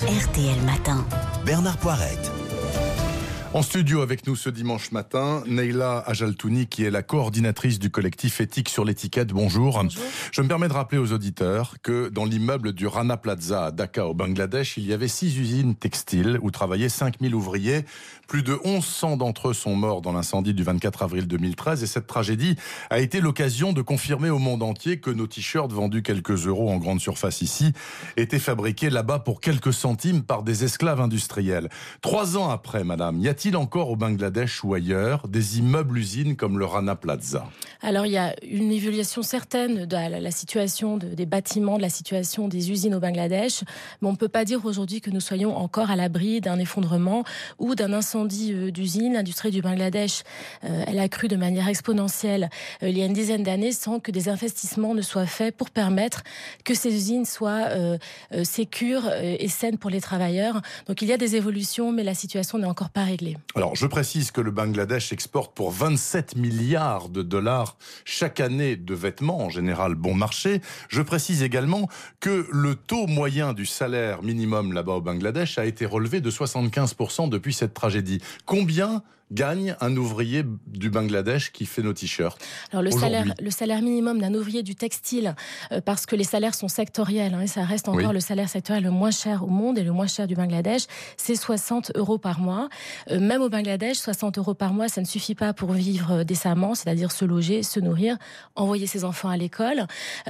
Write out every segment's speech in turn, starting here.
RTL Matin. Bernard Poirette. En studio avec nous ce dimanche matin, Neila Ajaltouni, qui est la coordinatrice du collectif Éthique sur l'étiquette. Bonjour. Bonjour. Je me permets de rappeler aux auditeurs que dans l'immeuble du Rana Plaza à Dhaka au Bangladesh, il y avait 6 usines textiles où travaillaient 5000 ouvriers. Plus de 1100 d'entre eux sont morts dans l'incendie du 24 avril 2013 et cette tragédie a été l'occasion de confirmer au monde entier que nos t-shirts vendus quelques euros en grande surface ici étaient fabriqués là-bas pour quelques centimes par des esclaves industriels. 3 ans après, madame, y a-t-il encore au Bangladesh ou ailleurs des immeubles-usines comme le Rana Plaza? Alors il y a une évaluation certaine de la situation des bâtiments, de la situation des usines au Bangladesh, mais on ne peut pas dire aujourd'hui que nous soyons encore à l'abri d'un effondrement ou d'un incendie d'usine. L'industrie du Bangladesh, elle a cru de manière exponentielle il y a une dizaine d'années sans que des investissements ne soient faits pour permettre que ces usines soient sécures et saines pour les travailleurs. Donc il y a des évolutions, mais la situation n'est encore pas réglée. Alors, je précise que le Bangladesh exporte pour 27 milliards de dollars chaque année de vêtements, en général bon marché. Je précise également que le taux moyen du salaire minimum là-bas au Bangladesh a été relevé de 75% depuis cette tragédie. Combien gagne un ouvrier du Bangladesh qui fait nos t-shirts? Alors le salaire minimum d'un ouvrier du textile, parce que les salaires sont sectoriels, et ça reste encore le salaire sectoriel le moins cher au monde et le moins cher du Bangladesh, c'est 60 euros par mois. Même au Bangladesh, 60 euros par mois, ça ne suffit pas pour vivre décemment, c'est-à-dire se loger, se nourrir, envoyer ses enfants à l'école,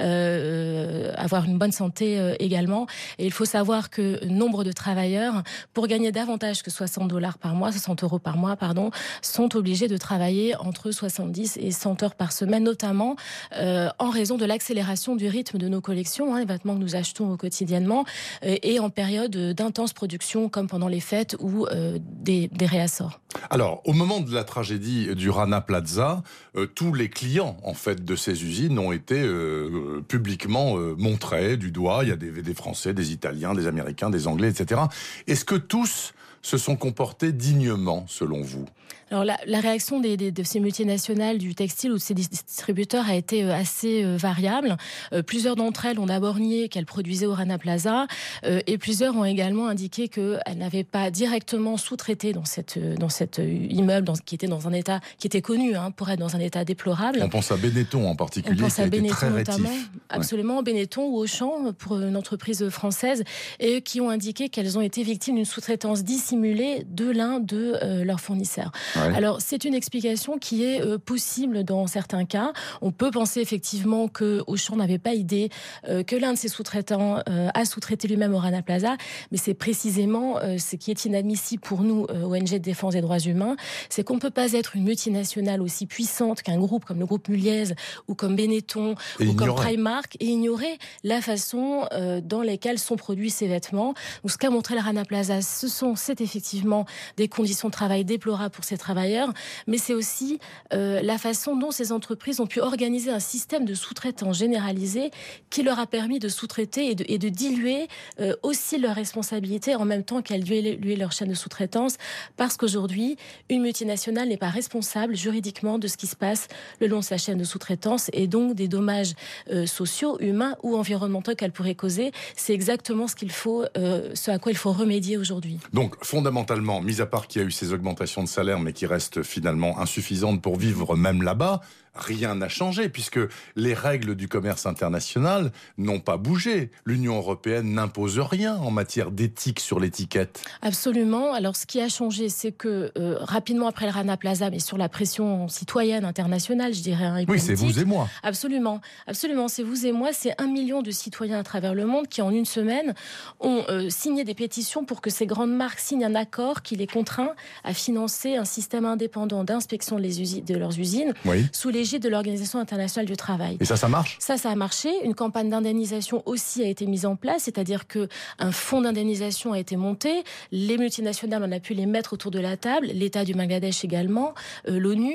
avoir une bonne santé également. Et il faut savoir que nombre de travailleurs, pour gagner davantage que 60 euros par mois, sont obligés de travailler entre 70 et 100 heures par semaine, notamment en raison de l'accélération du rythme de nos collections, les vêtements que nous achetons quotidiennement, et en période d'intense production comme pendant les fêtes ou des réassorts. Alors, au moment de la tragédie du Rana Plaza, tous les clients en fait de ces usines ont été publiquement montrés du doigt. Il y a des Français, des Italiens, des Américains, des Anglais, etc. Est-ce que tous se sont comportés dignement, selon vous? Alors la réaction de ces multinationales du textile ou de ces distributeurs a été assez variable. Plusieurs d'entre elles ont d'abord nié qu'elles produisaient au Rana Plaza et plusieurs ont également indiqué qu'elles n'avaient pas directement sous-traité dans cet immeuble qui était dans un état qui était connu pour être dans un état déplorable. On pense à Benetton en particulier, qui a été très rétif. Absolument, Benetton ou Auchan pour une entreprise française, et qui ont indiqué qu'elles ont été victimes d'une sous-traitance dissimulée de l'un de leurs fournisseurs. Alors, c'est une explication qui est possible dans certains cas. On peut penser effectivement que Auchan n'avait pas idée que l'un de ses sous-traitants a sous-traité lui-même au Rana Plaza, mais c'est précisément ce qui est inadmissible pour nous, ONG de défense des droits humains, c'est qu'on ne peut pas être une multinationale aussi puissante qu'un groupe comme le groupe Muliez ou comme Benetton ou comme Primark et ignorer la façon dans laquelle sont produits ces vêtements. Donc, ce qu'a montré le Rana Plaza, c'est effectivement des conditions de travail déplorables pour ces travailleurs, mais c'est aussi la façon dont ces entreprises ont pu organiser un système de sous-traitance généralisé qui leur a permis de sous-traiter et de diluer aussi leurs responsabilités en même temps qu'elles diluaient leur chaîne de sous-traitance, parce qu'aujourd'hui, une multinationale n'est pas responsable juridiquement de ce qui se passe le long de sa chaîne de sous-traitance et donc des dommages sociaux, humains ou environnementaux qu'elle pourrait causer. C'est exactement ce à quoi il faut remédier aujourd'hui. Donc, fondamentalement, mis à part qu'il y a eu ces augmentations de salaire, mais qui restent finalement insuffisantes pour vivre même là-bas, rien n'a changé, puisque les règles du commerce international n'ont pas bougé. L'Union européenne n'impose rien en matière d'éthique sur l'étiquette. Absolument. Alors, ce qui a changé, c'est que rapidement après le Rana Plaza, mais sur la pression citoyenne internationale, je dirais, oui, c'est vous et moi. Absolument. Absolument, c'est vous et moi. C'est 1 million de citoyens à travers le monde qui, en une semaine, ont signé des pétitions pour que ces grandes marques signent un accord qui les contraint à financer un système indépendant d'inspection de leurs usines, sous l'égide de l'Organisation internationale du travail. Et ça marche ? Ça a marché. Une campagne d'indemnisation aussi a été mise en place, c'est-à-dire qu'un fonds d'indemnisation a été monté. Les multinationales, on a pu les mettre autour de la table, l'État du Bangladesh également, l'ONU.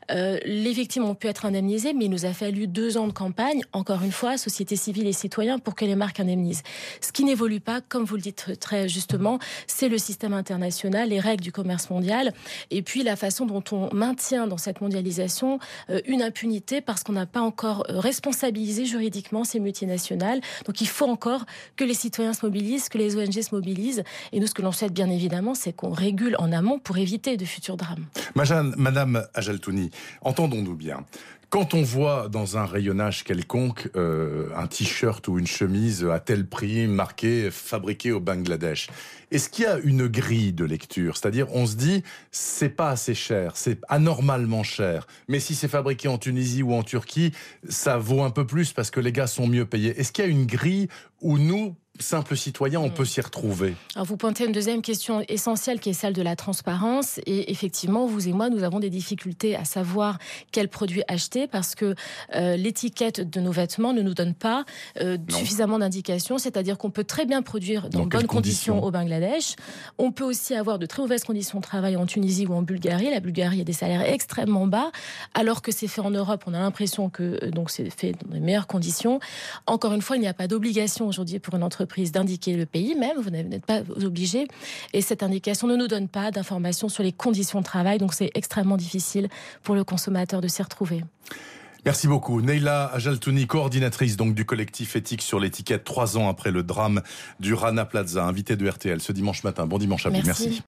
Les victimes ont pu être indemnisées, mais il nous a fallu 2 ans de campagne, encore une fois, société civile et citoyens, pour que les marques indemnisent. Ce qui n'évolue pas, comme vous le dites très justement, c'est le système international, les règles du commerce mondial, et puis la façon dont on maintient dans cette mondialisation une une impunité parce qu'on n'a pas encore responsabilisé juridiquement ces multinationales. Donc il faut encore que les citoyens se mobilisent, que les ONG se mobilisent. Et nous, ce que l'on souhaite bien évidemment, c'est qu'on régule en amont pour éviter de futurs drames. Madame Ajaltouni, entendons-nous bien. Quand on voit dans un rayonnage quelconque un t-shirt ou une chemise à tel prix marqué « fabriqué au Bangladesh », est-ce qu'il y a une grille de lecture ? C'est-à-dire, on se dit, c'est pas assez cher, c'est anormalement cher. Mais si c'est fabriqué en Tunisie ou en Turquie, ça vaut un peu plus parce que les gars sont mieux payés. Est-ce qu'il y a une grille où nous, simples citoyens, on peut s'y retrouver? Alors vous pointez une deuxième question essentielle qui est celle de la transparence. Et effectivement, vous et moi, nous avons des difficultés à savoir quels produits acheter parce que l'étiquette de nos vêtements ne nous donne pas suffisamment d'indications. C'est-à-dire qu'on peut très bien produire dans de bonnes conditions au Bangladesh. On peut aussi avoir de très mauvaises conditions de travail en Tunisie ou en Bulgarie. La Bulgarie a des salaires extrêmement bas, alors que c'est fait en Europe. On a l'impression que donc c'est fait dans les meilleures conditions. Encore une fois, il n'y a pas d'obligation aujourd'hui pour une entreprise d'indiquer le pays même, vous n'êtes pas obligé, et cette indication ne nous donne pas d'informations sur les conditions de travail, donc c'est extrêmement difficile pour le consommateur de s'y retrouver. Merci beaucoup. Neila Ajaltouni, coordinatrice donc du collectif éthique sur l'étiquette, 3 ans après le drame du Rana Plaza, invitée de RTL ce dimanche matin. Bon dimanche à vous. Merci.